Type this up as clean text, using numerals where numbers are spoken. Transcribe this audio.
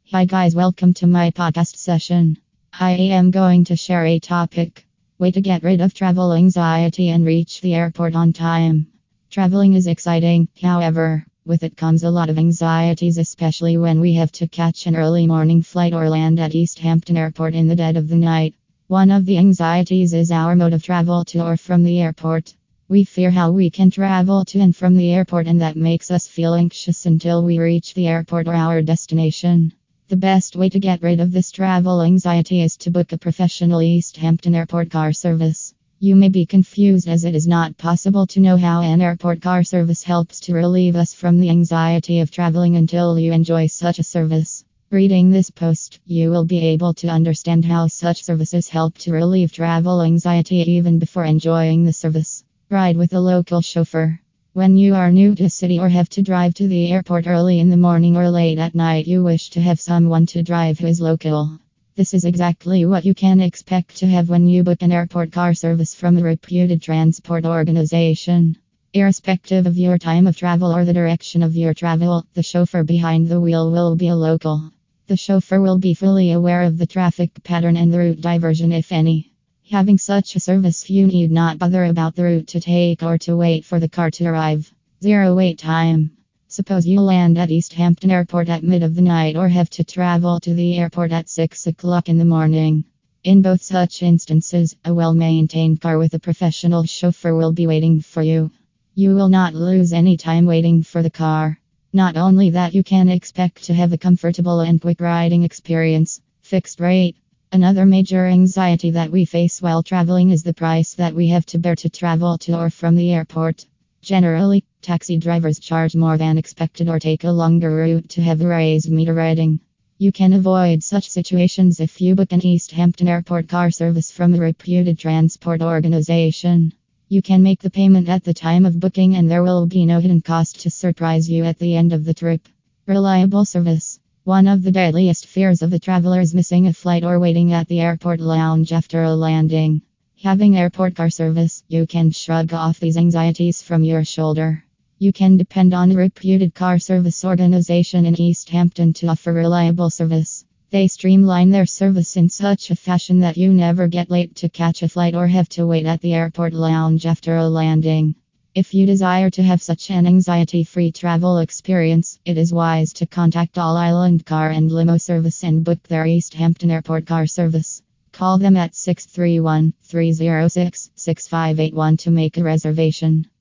Hi guys, welcome to my podcast session. I am going to share a topic: way to get rid of travel anxiety and reach the airport on time. Traveling is exciting, however, with it comes a lot of anxieties, especially when we have to catch an early morning flight or land at East Hampton Airport in the dead of the night. One of the anxieties is our mode of travel to or from the airport. We fear how we can travel to and from the airport, and that makes us feel anxious until we reach the airport or our destination. The best way to get rid of this travel anxiety is to book a professional East Hampton Airport car service. You may be confused, as it is not possible to know how an airport car service helps to relieve us from the anxiety of traveling until you enjoy such a service. Reading this post, you will be able to understand how such services help to relieve travel anxiety even before enjoying the service. Ride with a local chauffeur. When you are new to a city or have to drive to the airport early in the morning or late at night, you wish to have someone to drive who is local. This is exactly what you can expect to have when you book an airport car service from a reputed transport organization. Irrespective of your time of travel or the direction of your travel, the chauffeur behind the wheel will be a local. The chauffeur will be fully aware of the traffic pattern and the route diversion, if any. Having such a service, you need not bother about the route to take or to wait for the car to arrive. Zero wait time. Suppose you land at East Hampton Airport at mid of the night or have to travel to the airport at 6 o'clock in the morning. In both such instances, a well-maintained car with a professional chauffeur will be waiting for you. You will not lose any time waiting for the car. Not only that, you can expect to have a comfortable and quick riding experience. Fixed rate. Another major anxiety that we face while traveling is the price that we have to bear to travel to or from the airport. Generally, taxi drivers charge more than expected or take a longer route to have a raised meter rating. You can avoid such situations if you book an East Hampton Airport car service from a reputed transport organization. You can make the payment at the time of booking, and there will be no hidden cost to surprise you at the end of the trip. Reliable service. One of the deadliest fears of a traveler is missing a flight or waiting at the airport lounge after a landing. Having airport car service, you can shrug off these anxieties from your shoulder. You can depend on a reputed car service organization in East Hampton to offer reliable service. They streamline their service in such a fashion that you never get late to catch a flight or have to wait at the airport lounge after a landing. If you desire to have such an anxiety-free travel experience, it is wise to contact All Island Car and Limo Service and book their East Hampton Airport car service. Call them at 631-306-6581 to make a reservation.